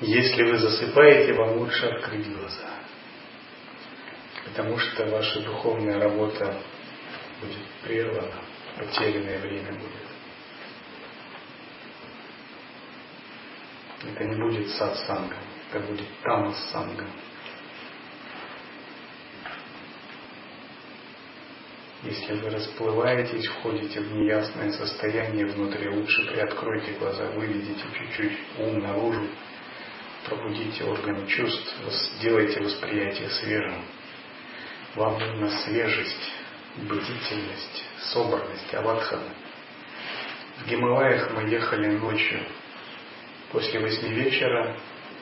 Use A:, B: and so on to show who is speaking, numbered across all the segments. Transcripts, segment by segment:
A: Если вы засыпаете, вам лучше открыть глаза, потому что ваша духовная работа будет прервана, потерянное время будет. Это не будет сатсанга, это будет тамас-санга. Если вы расплываетесь, входите в неясное состояние внутри, лучше приоткройте глаза, выведите чуть-чуть ум наружу, пробудите органы чувств, сделайте восприятие свежим. Вам нужна свежесть, бдительность, собранность, авадхана. В Гималаях мы ехали ночью. После 8 вечера,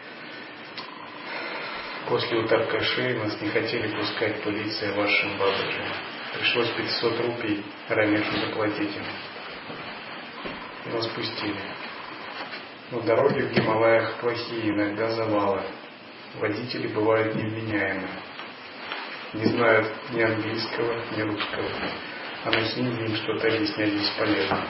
A: после Утаркаши, нас не хотели пускать полиция вашим бабаджи. Пришлось 500 рупий Рамешу заплатить им. Нас пустили. Но дороги в Гималаях плохие, иногда завалы. Водители бывают невменяемые. Не знают ни английского, ни русского. А на хинди им что-то объяснять бесполезно.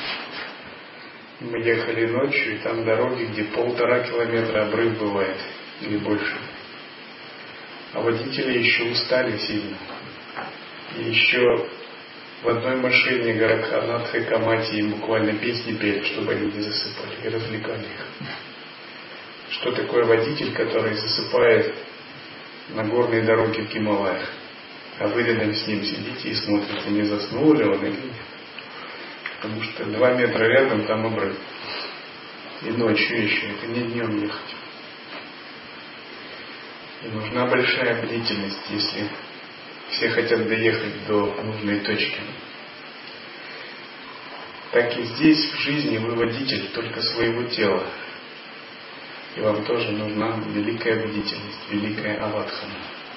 A: Мы ехали ночью, и там дороги, где 1,5 километра обрыв бывает, или больше. А водители еще устали сильно. И еще в одной машине Горакханатха и Камати им буквально песни пели, чтобы они не засыпали, и развлекали их. Что такое водитель, который засыпает на горной дороге в Гималаях, а вы рядом с ним сидите и смотрите, не заснул ли он или нет? Потому что 2 метра рядом там обрыв. И ночью еще, это не днем ехать. И нужна большая бдительность, если все хотят доехать до нужной точки. Так и здесь, в жизни, вы водитель только своего тела. И вам тоже нужна великая бдительность, великая авадхана.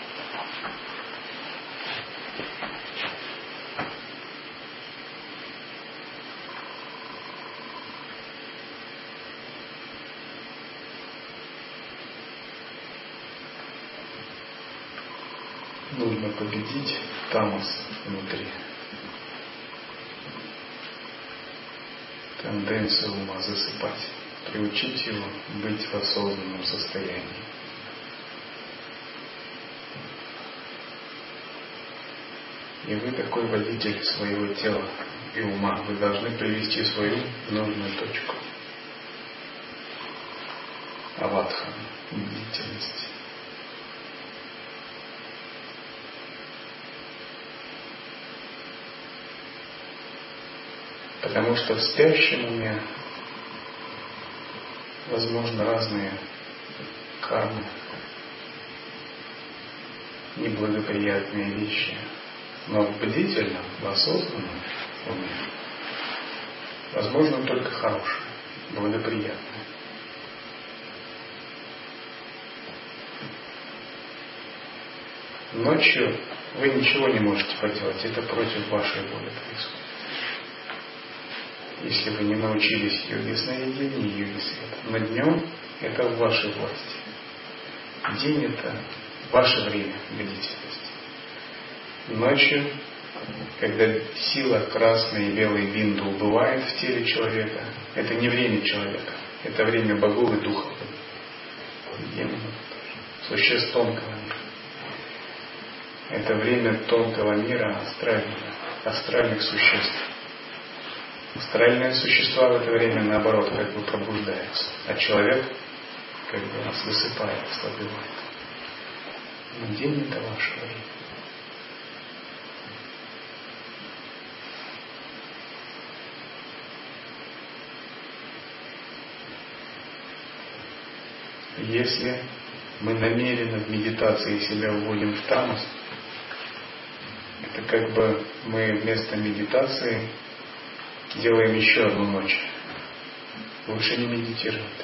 A: Нужно победить тамас внутри. Тенденцию ума засыпать. Приучить его быть в осознанном состоянии. И вы такой водитель своего тела и ума. Вы должны привести свою нужную точку. Авадхана, бдительность. Потому что в спящем уме возможны разные кармы, неблагоприятные вещи. Но в бдительном, в осознанном уме возможно только хорошее, благоприятное. Ночью вы ничего не можете поделать, это против вашей воли происходит. Если вы не научились йоге сновидения и йоге света. Но днем это в вашей власти. День это ваше время бдительности. Ночью, когда сила красной и белой бинду убывает в теле человека, это не время человека, это время богов и духов. Демонов, существ тонкого мира. Это время тонкого мира, астральных существ. Астральные существа в это время, наоборот, как бы пробуждаются, а человек как бы засыпает, ослабевает. Но день это ваше время. Если мы намеренно в медитации себя уводим в тамас, это как бы мы вместо медитации делаем еще одну ночь. Лучше не медитировать.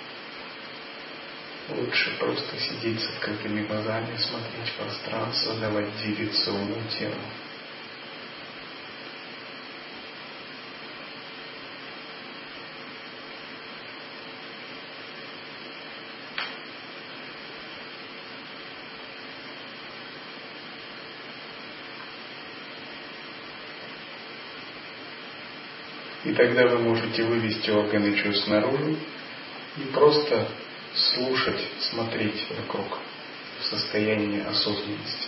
A: Лучше просто сидеть с открытыми глазами, смотреть в пространство, давать двигаться уму, телу. И тогда вы можете вывести органы чувств наружу и просто слушать, смотреть вокруг в состоянии осознанности,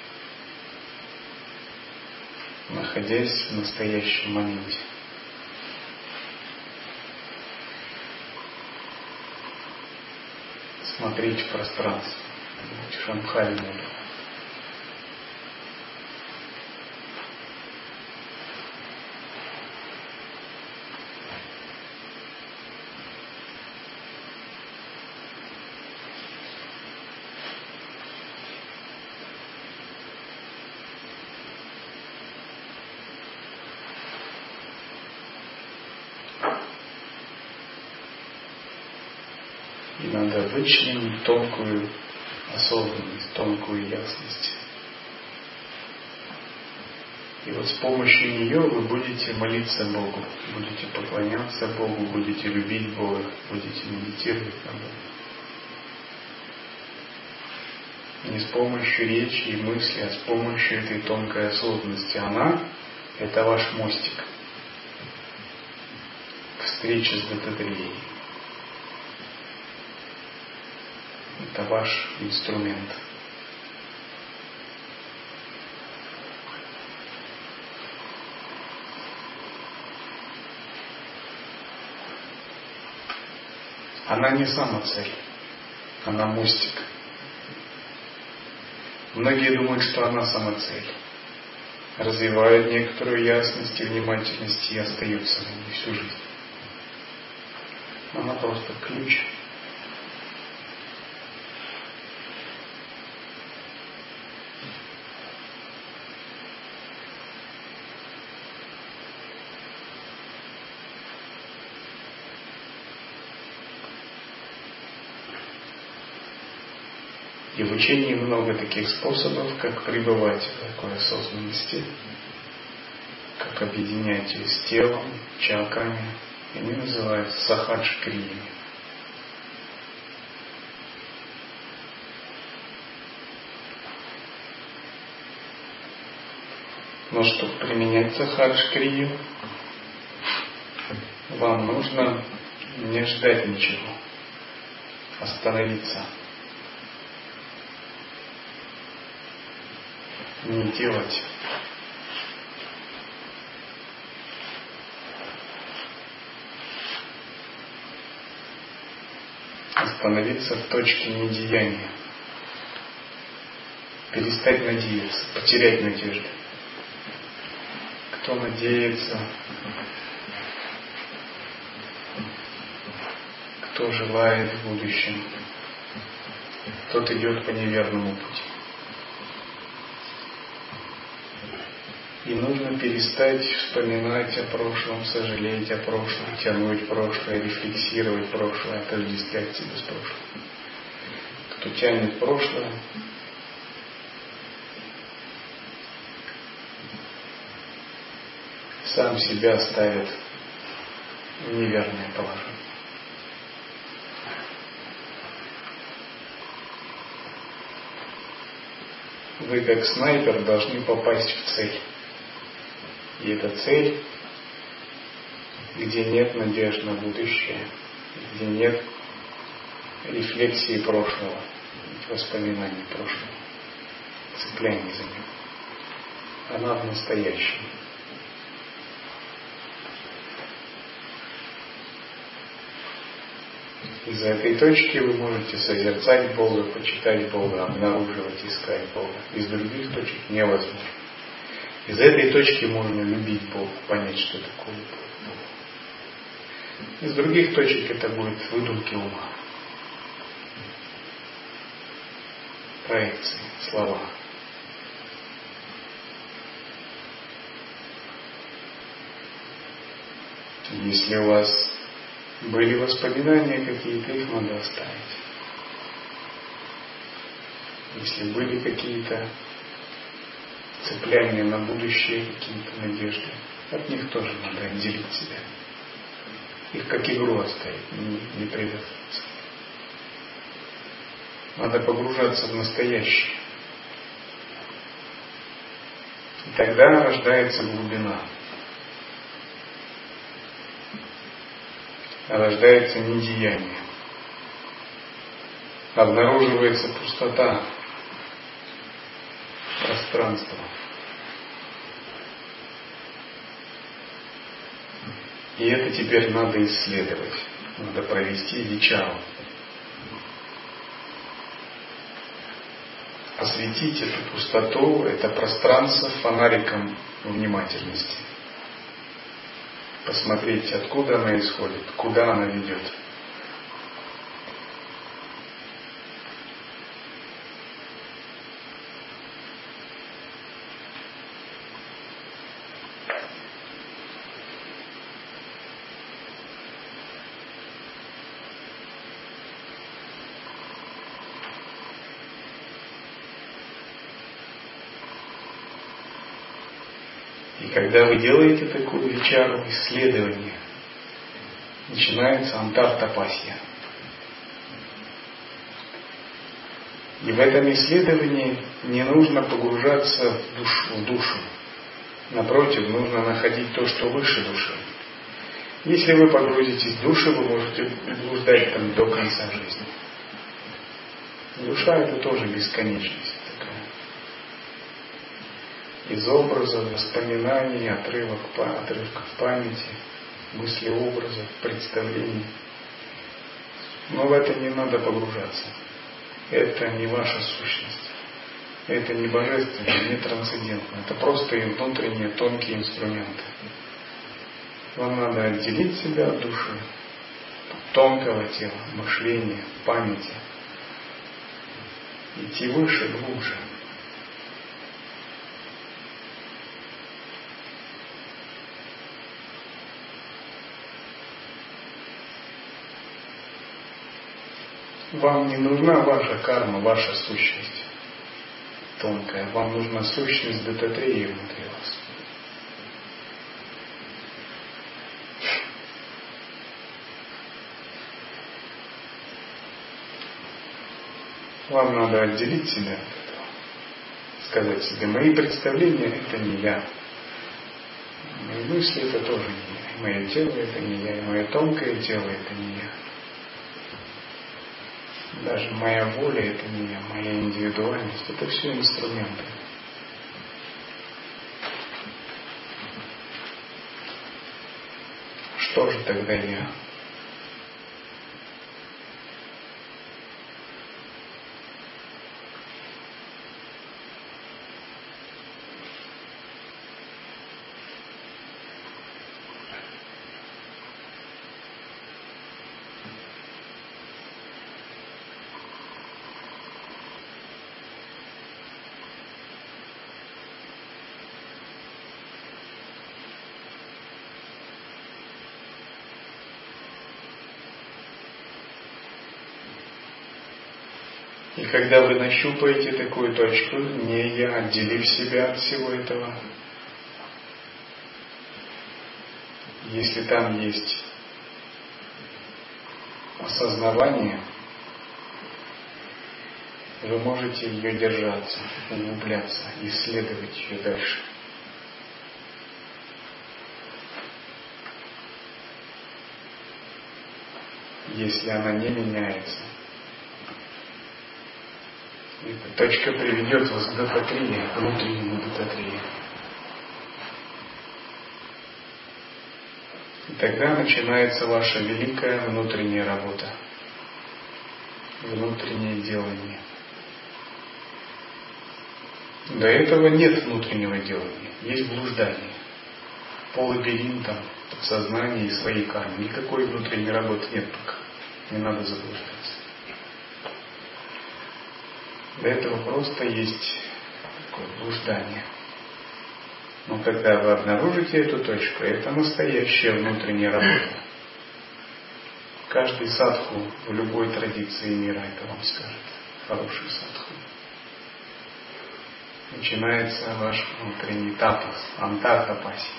A: находясь в настоящем моменте. Смотреть в пространство, Шамхари Мудра. И надо вычленить тонкую осознанность, тонкую ясность. И вот с помощью нее вы будете молиться Богу, будете поклоняться Богу, будете любить Бога, будете медитировать на Бога. Не с помощью речи и мысли, а с помощью этой тонкой осознанности. Она – это ваш мостик к встрече с Дататреей. Это ваш инструмент. Она не самоцель, она мостик. Многие думают, что она самоцель. Развивают некоторую ясность и внимательность и остаются на ней всю жизнь. Она просто ключ. И в учении много таких способов, как пребывать в такой осознанности, как объединять ее с телом, чакрами. Они называются сахадж-криями. Но чтобы применять сахадж-крию, вам нужно не ждать ничего, остановиться. Не делать. Остановиться в точке недеяния. Перестать надеяться, потерять надежду. Кто надеется, кто желает в будущем, тот идет по неверному пути. И нужно перестать вспоминать о прошлом, сожалеть о прошлом, тянуть прошлое, рефлексировать прошлое, отождествлять себя с прошлым. Кто тянет прошлое, сам себя ставит в неверное положение. Вы, как снайпер, должны попасть в цель. И эта цель, где нет надежды на будущее, где нет рефлексии прошлого, воспоминаний прошлого, цепляния за него. Она в настоящем. Из этой точки вы можете созерцать Бога, почитать Бога, обнаруживать, искать Бога. Из других точек невозможно. Из этой точки можно любить Бога, понять, что такое Бог. Из других точек это будет выдумки ума. Проекции, слова. Если у вас были воспоминания какие-то, их надо оставить. Если были какие-то цепляния на будущее, какие-то надежды, от них тоже надо отделить себя. Их как игру оставить, не привязываться. Надо погружаться в настоящее. И тогда рождается глубина. Рождается недеяние. обнаруживается пустота, пространство. И это теперь надо исследовать, надо провести вичару. Осветить эту пустоту, это пространство фонариком внимательности. Посмотреть, откуда она исходит, куда она ведет. И когда вы делаете такую вичару, исследование, начинается антар-тапасья. И в этом исследовании не нужно погружаться в душу. Напротив, нужно находить то, что выше души. Если вы погрузитесь в душу, вы можете блуждать там до конца жизни. Душа — это тоже бесконечность такая. Из образов, воспоминаний, отрывков памяти, мыслеобразов, представлений. Но в это не надо погружаться. Это не ваша сущность. Это не божественное, не трансцендентное. Это просто внутренние тонкие инструменты. Вам надо отделить себя от души, тонкого тела, мышления, памяти. Идти выше, глубже. Вам не нужна ваша карма, ваша сущность тонкая. Вам нужна сущность Дататреи внутри вас. Вам надо отделить себя от этого. Сказать себе, мои представления — это не я. Мои мысли — это тоже не я. И мое тело — это не я. И мое тонкое тело — это не я. Даже моя воля — это не я. Моя индивидуальность — это все инструменты. Что же тогда я? И когда вы нащупаете такую точку, не я, отделив себя от всего этого, если там есть осознавание, вы можете ее держаться, углубляться, исследовать ее дальше. Если она не меняется, эта точка приведет вас к Дататрее, к внутреннему Дататрее. И тогда начинается ваша великая внутренняя работа, внутреннее делание. До этого нет внутреннего делания, есть блуждание по лабиринтам сознания и своей кармы. Никакой внутренней работы нет пока, не надо заблуждаться. До этого просто есть такое блуждание. Но когда вы обнаружите эту точку, это настоящая внутренняя работа. Каждый садху в любой традиции мира это вам скажет. Хороший садху. Начинается ваш внутренний тапас, антар-тапасия.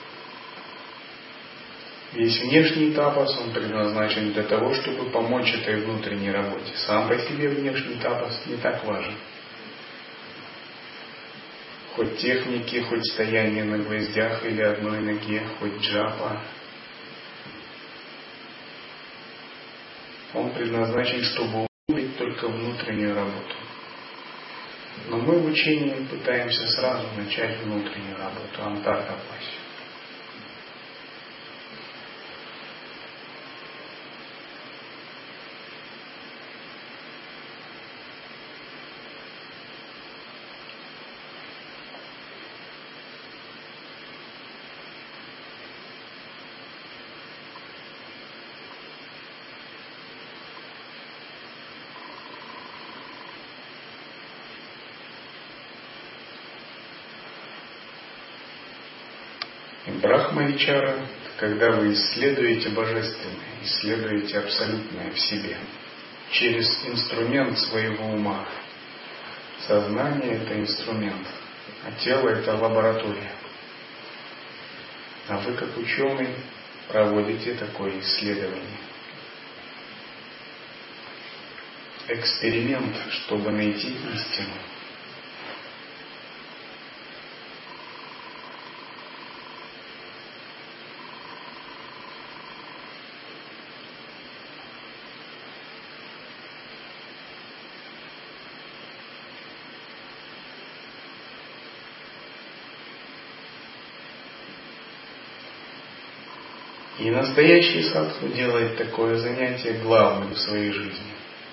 A: Весь внешний тапас, он предназначен для того, чтобы помочь этой внутренней работе. Сам по себе внешний тапас не так важен. Хоть техники, хоть стояние на гвоздях или одной ноге, хоть джапа. Он предназначен, чтобы увидеть только только внутреннюю работу. Но мы в учении пытаемся сразу начать внутреннюю работу, антаргапасию. Брахма-вичара – когда вы исследуете божественное, исследуете абсолютное в себе через инструмент своего ума. Сознание – это инструмент, а тело – это лаборатория. А вы, как ученый, проводите такое исследование. Эксперимент, чтобы найти истину. И настоящий садху делает такое занятие главным в своей жизни.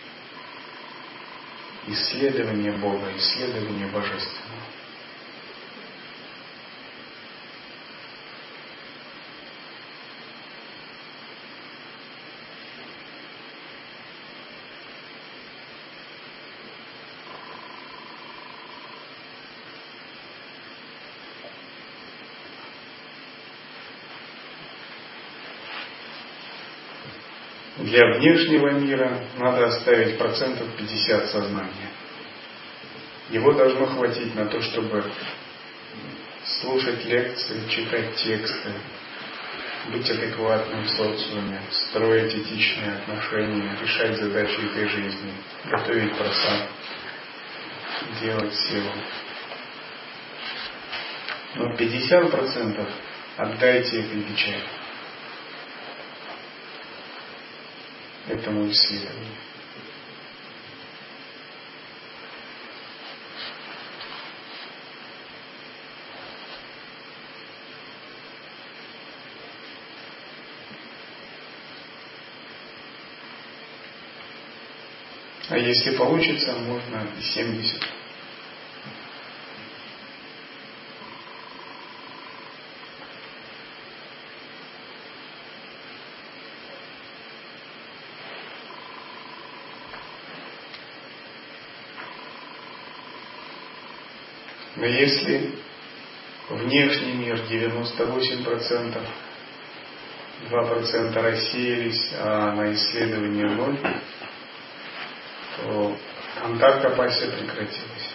A: Исследование Бога, исследование Божественного. Для внешнего мира надо оставить 50% сознания. Его должно хватить на то, чтобы слушать лекции, читать тексты, быть адекватным в социуме, строить этичные отношения, решать задачи этой жизни, готовить просад, делать силу. Но 50% отдайте этой печали, этому исследованию. А если получится, можно и 70. Но если внешний мир 98%, 2% рассеялись, а на исследование 0, то антаргапасия прекратилась.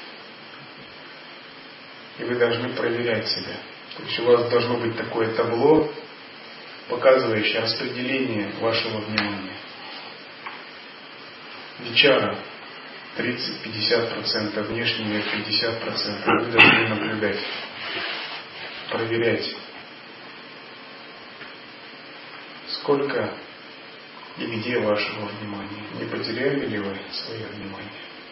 A: И вы должны проверять себя. То есть у вас должно быть такое табло, показывающее распределение вашего внимания. Вичара 30-50%, внешний мир 50%. Вы должны наблюдать, проверять, сколько и где вашего внимания. Не потеряли ли вы свое внимание?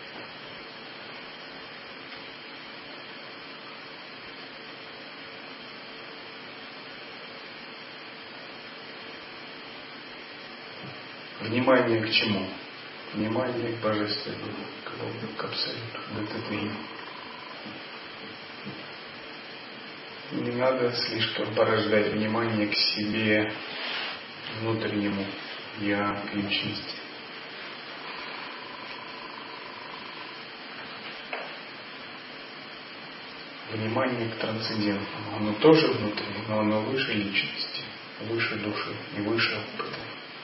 A: Внимание к чему? Внимание к Божественному, к Богу, к Абсолюту, к Татвину. Не надо слишком порождать внимание к себе, внутреннему я, к личности. Внимание к трансцендентному. Оно тоже внутреннее, но оно выше личности, выше души и выше опыта.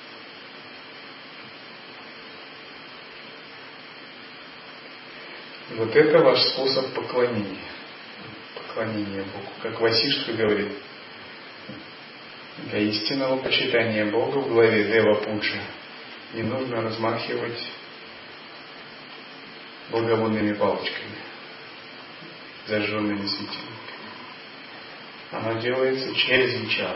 A: И вот это ваш способ поклонения. Поклонение Богу. Как Васиштха говорит, для истинного почитания Бога в главе Дева Пуджа не нужно размахивать благовонными палочками, зажженными светильниками. Оно делается через вичару.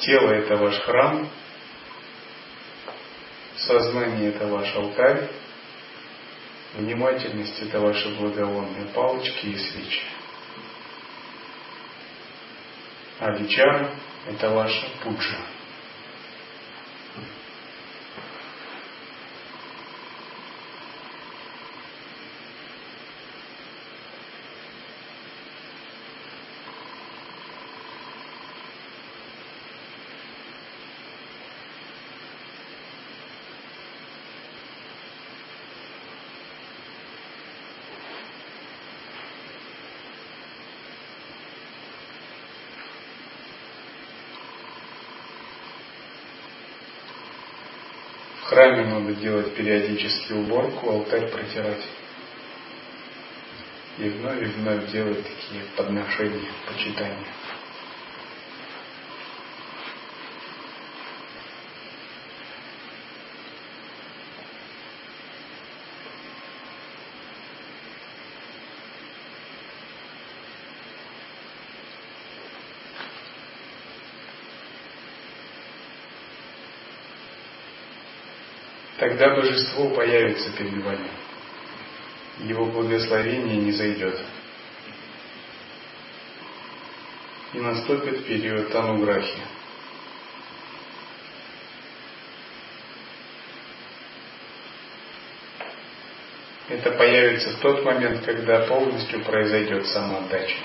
A: Тело – это ваш храм, сознание – это ваш алтарь, внимательность – это ваши благовонные палочки и свечи. А вичара – это ваша пуджа. В храме надо делать периодически уборку, алтарь протирать. И вновь делать такие подношения, почитания. Тогда божество появится перед вами. Его благословение не зайдет. И наступит период ануграхи. Это появится в тот момент, когда полностью произойдет самоотдача.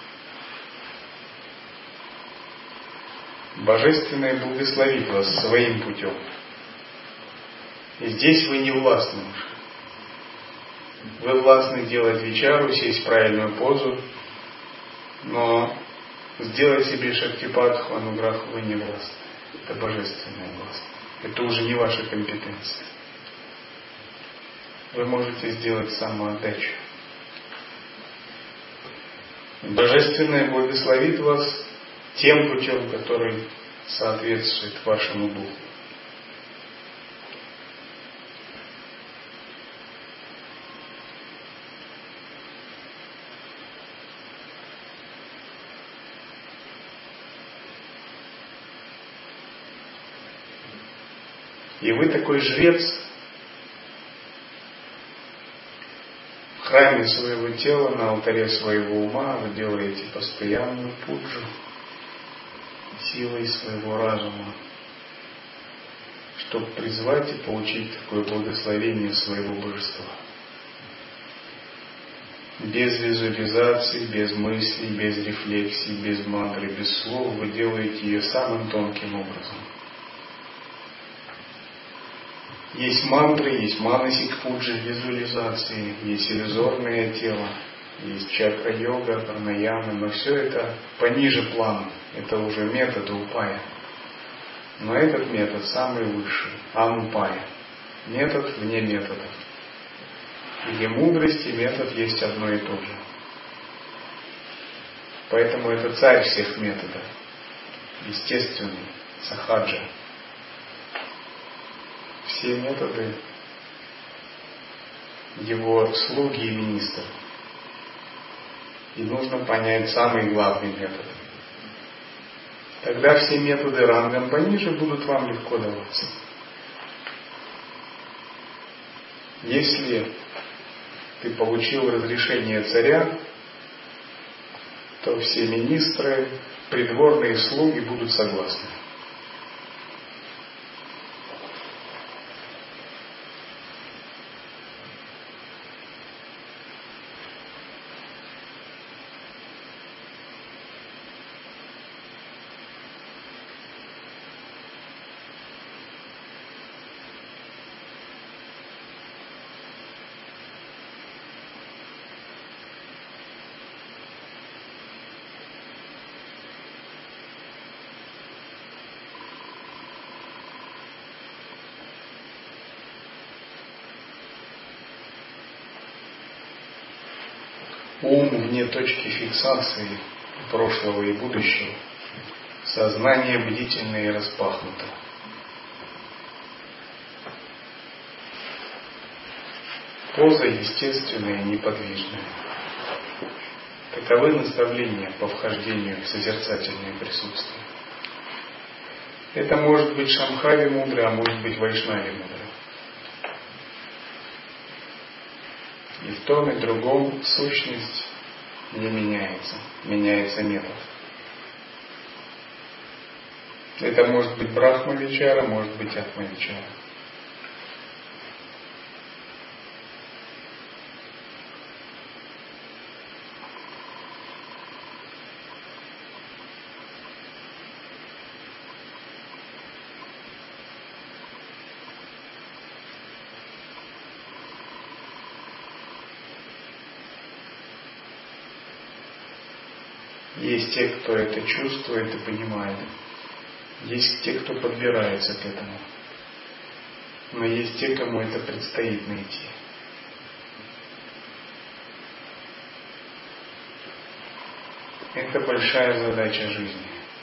A: Божественное благословит вас своим путем. И здесь вы не властны уже. Вы властны делать вичару, сесть в правильную позу, но сделать себе шактипадху, ануграху вы не властны. Это божественная власть. Это уже не ваша компетенция. Вы можете сделать самоотдачу. Божественное благословит вас тем путем, который соответствует вашему духу. И вы такой жрец в храме своего тела, на алтаре своего ума, вы делаете постоянную пуджу силой своего разума, чтобы призвать и получить такое благословение своего божества. Без визуализации, без мыслей, без рефлексий, без мантры, без слов вы делаете ее самым тонким образом. Есть мантры, есть манасик пуджи, визуализации, есть иллюзорное тело, есть чакра-йога, пранаяма, но все это пониже плана, это уже методы упая. Но этот метод самый высший, анупая, метод вне методов, где мудрость и метод есть одно и то же. Поэтому это царь всех методов, естественный, сахаджа. Все методы его слуги и министры. И нужно понять самый главный метод. Тогда все методы рангом пониже будут вам легко даваться. Если ты получил разрешение царя, то все министры, придворные слуги будут согласны. Ум вне точки фиксации прошлого и будущего. Сознание бдительное и распахнуто. Поза естественная и неподвижная. Таковы наставления по вхождению в созерцательное присутствие. Это может быть Шамхави мудрый, а может быть Вайшнави мудрый. И в том и другом сущность не меняется. Меняется метод. Это может быть Брахма-вичара, может быть Атма-вичара. Есть те, кто это чувствует и понимает. Есть те, кто подбирается к этому. Но есть те, кому это предстоит найти. Это большая задача жизни.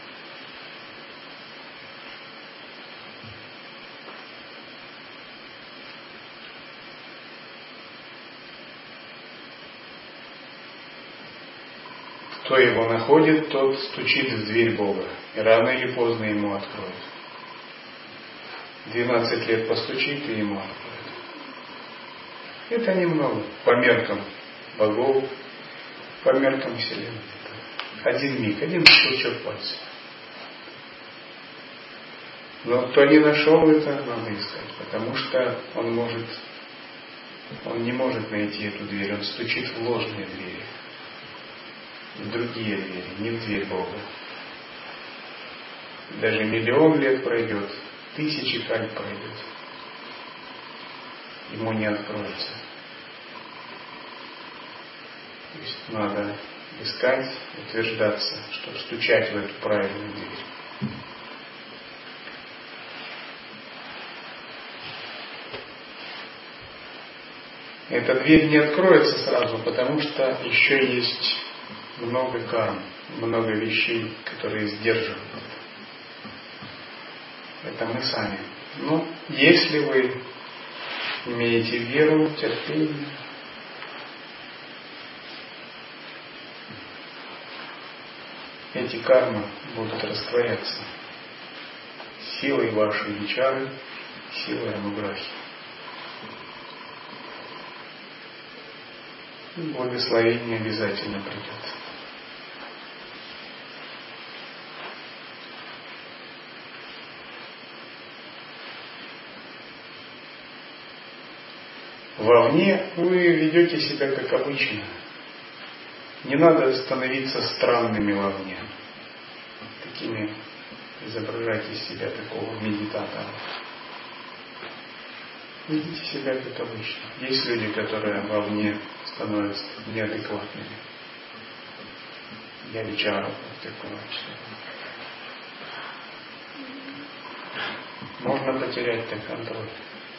A: Кто его находит, тот стучит в дверь Бога. И рано или поздно ему откроют. 12 лет постучит, и ему откроют. Это немного. По меркам богов, по меркам Вселенной. Один миг, один щелчок пальца. Но кто не нашел это, надо искать. Потому что он не может найти эту дверь. Он стучит в ложные двери. В другие двери, не в дверь Бога. Даже 1 000 000 лет пройдет, 1000 кальп пройдет. Ему не откроется. То есть надо искать, утверждаться, чтобы стучать в эту правильную дверь. Эта дверь не откроется сразу, потому что еще есть много карм, много вещей, которые сдерживают. Это мы сами. Но если вы имеете веру, терпение, эти кармы будут растворяться силой вашей вичары, силой ануграхи. Благословение обязательно придет. Вовне вы ведете себя как обычно. Не надо становиться странными вовне. Такими изображать из себя такого медитатора. Ведите себя как обычно. Есть люди, которые вовне становятся неадекватными. Я вичару такого человека. Можно потерять так контроль.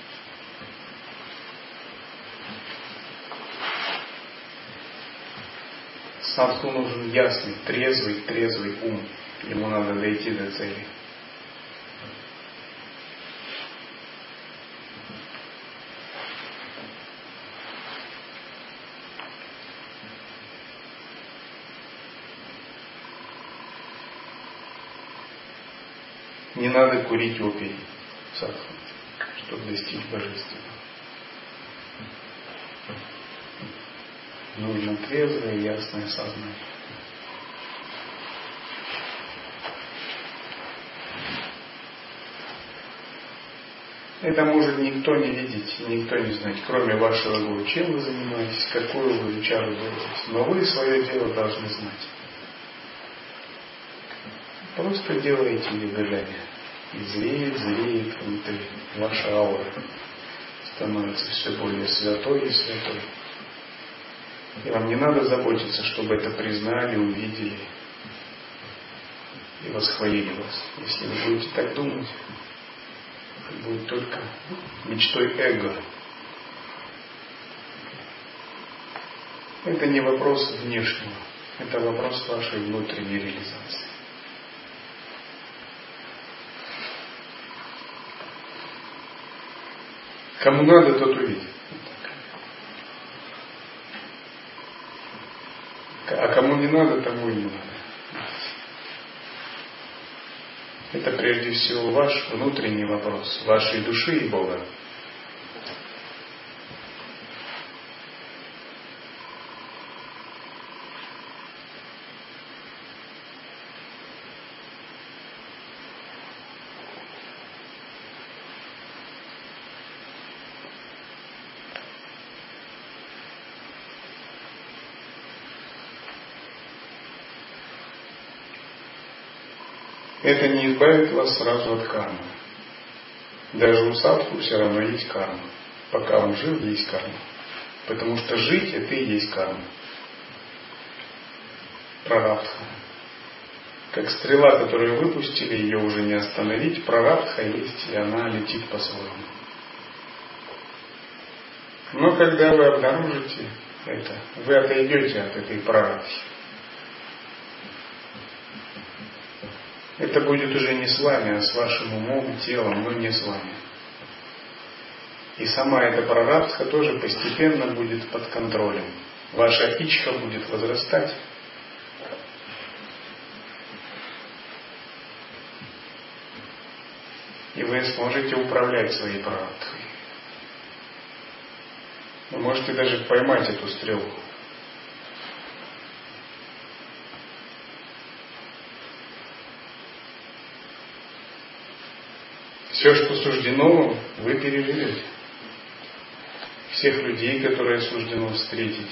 A: Садху нужен ясный, трезвый ум. Ему надо дойти до цели. Не надо курить опий садху, чтобы достичь божественного. Нужно трезвое и ясное сознание. Это может никто не видеть, никто не знать, кроме вашего гуру, чем вы занимаетесь, какую вы вичару делаете. Но вы свое дело должны знать. Просто делаете йога-джани. И зреет внутри. Ваша аура становится все более святой и святой. И вам не надо заботиться, чтобы это признали, увидели и восхвалили вас. Если вы будете так думать, это будет только мечтой эго. Это не вопрос внешнего, это вопрос вашей внутренней реализации. Кому надо, тот увидит. А кому не надо, тому и не надо. Это прежде всего ваш внутренний вопрос, вашей души и Бога. Это не избавит вас сразу от кармы. Даже у садху все равно есть карма. Пока он жив, есть карма. Потому что жить — это и есть карма. Прарабдха. Как стрела, которую выпустили, ее уже не остановить. Прарабдха есть, и она летит по-своему. Но когда вы обнаружите это, вы отойдете от этой прарабдхи. Это будет уже не с вами, а с вашим умом, телом, но не с вами. И сама эта прарабдха тоже постепенно будет под контролем. Ваша ичха будет возрастать. И вы сможете управлять своей прарабдхой. Вы можете даже поймать эту стрелу. Все, что суждено вам, вы переживете. Всех людей, которые суждено встретить.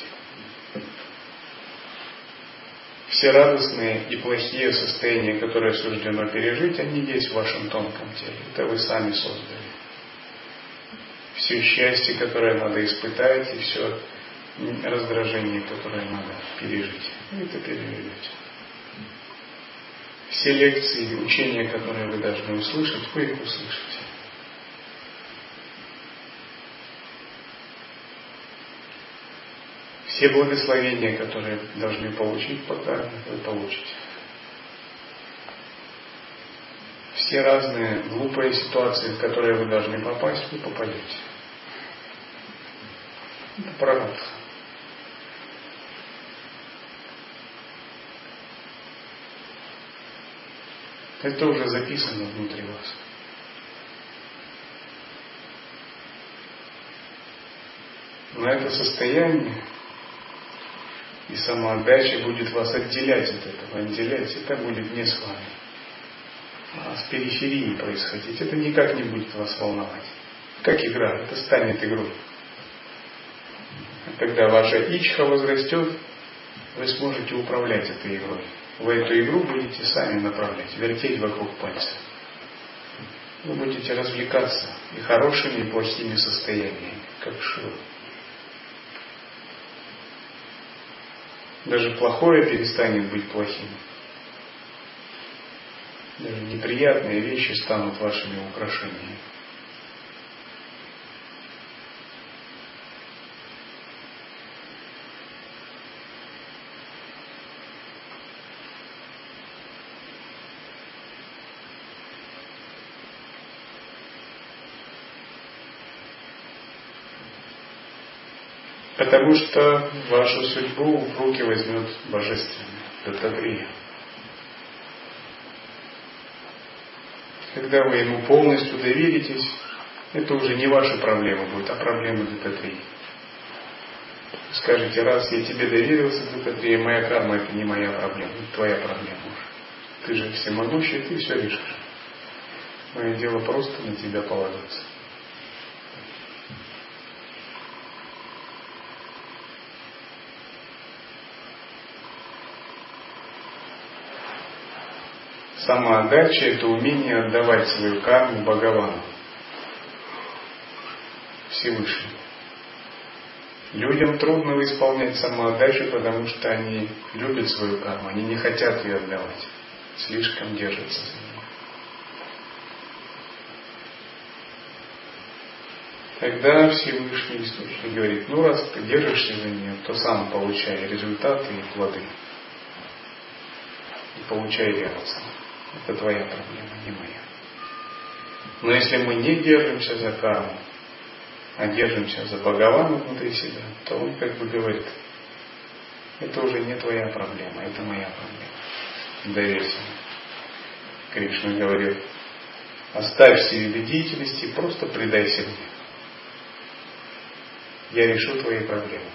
A: Все радостные и плохие состояния, которые суждено пережить, они есть в вашем тонком теле. Это вы сами создали. Все счастье, которое надо испытать, и все раздражение, которое надо пережить. Вы это переживете. Все лекции и учения, которые вы должны услышать, вы их услышите. Все благословения, которые должны получить по карме, вы получите. Все разные глупые ситуации, в которые вы должны попасть, вы попадете. Это прарабдха. Это уже записано внутри вас. Но это состояние и самоотдача будет вас отделять от этого, отделять. Это будет не с вами, а с периферии происходить. Это никак не будет вас волновать. Как игра, это станет игрой. Когда ваша ичха возрастет, вы сможете управлять этой игрой. Вы эту игру будете сами направлять, вертеть вокруг пальца. Вы будете развлекаться и хорошими, и плохими состояниями, как Шива. Даже плохое перестанет быть плохим. Даже неприятные вещи станут вашими украшениями. Потому что вашу судьбу в руки возьмет Божественное, Даттатрия. Когда вы ему полностью доверитесь, это уже не ваша проблема будет, а проблема Даттатрии. Скажете, раз я тебе доверился, Даттатрия, моя карма — это не моя проблема, это твоя проблема уже. Ты же всемогущий, ты все решишь. Мое дело просто на тебя полагаться. Самоотдача — это умение отдавать свою карму Бхагавану, Всевышнему. Людям трудно исполнять самоотдачу, потому что они любят свою карму, они не хотят ее отдавать, слишком держатся за нее. Тогда Всевышний Источник говорит, ну раз ты держишься за нее, то сам получай результаты и плоды. И получай реакцию. Это твоя проблема, не моя. Но если мы не держимся за карму, а держимся за Бхагавана внутри себя, то он как бы говорит, это уже не твоя проблема, это моя проблема. Доверься. Кришна говорит, Оставь все виды деятельности, просто предайся мне. Я решу твои проблемы.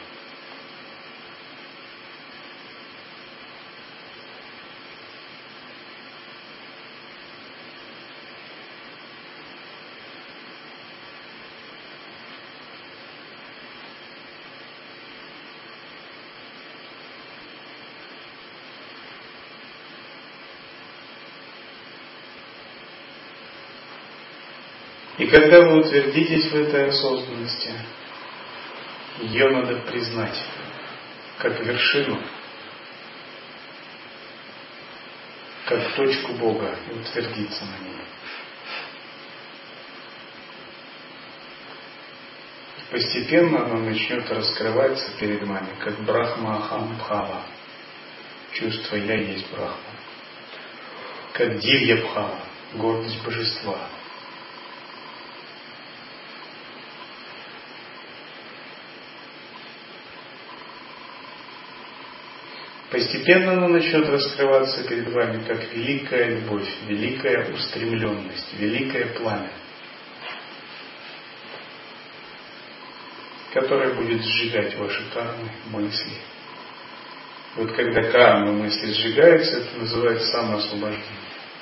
A: И когда вы утвердитесь в этой осознанности, ее надо признать как вершину, как точку Бога, и утвердиться на ней. Постепенно оно начнет раскрываться перед вами, как Брахма-Ахам-Бхава. Чувство «Я есть Брахма». Как Дивья-Бхава, гордость Божества. Постепенно оно начнет раскрываться перед вами, как великая любовь, великая устремленность, великое пламя, которое будет сжигать ваши кармы, мысли. Вот когда кармы, мысли сжигаются, это называется самоосвобождение.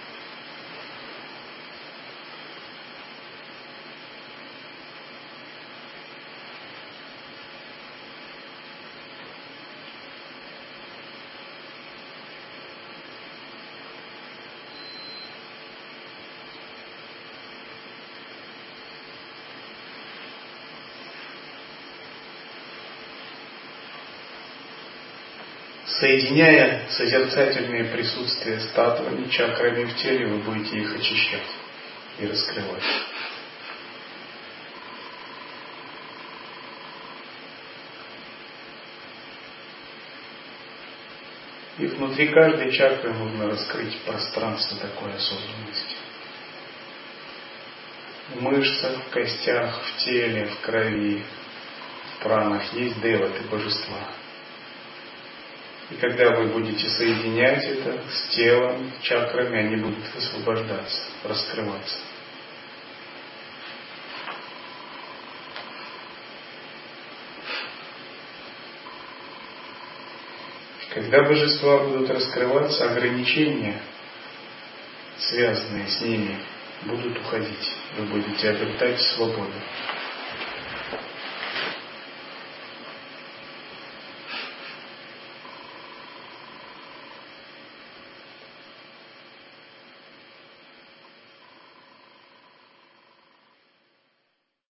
A: Соединяя созерцательные присутствия с татвами, чакрами в теле, вы будете их очищать и раскрывать. И внутри каждой чакры нужно раскрыть пространство такой осознанности. В мышцах, в костях, в теле, в крови, в пранах есть деваты, божества. И когда вы будете соединять это с телом, чакрами, они будут высвобождаться, раскрываться. Когда божества будут раскрываться, ограничения, связанные с ними, будут уходить. Вы будете обретать свободу.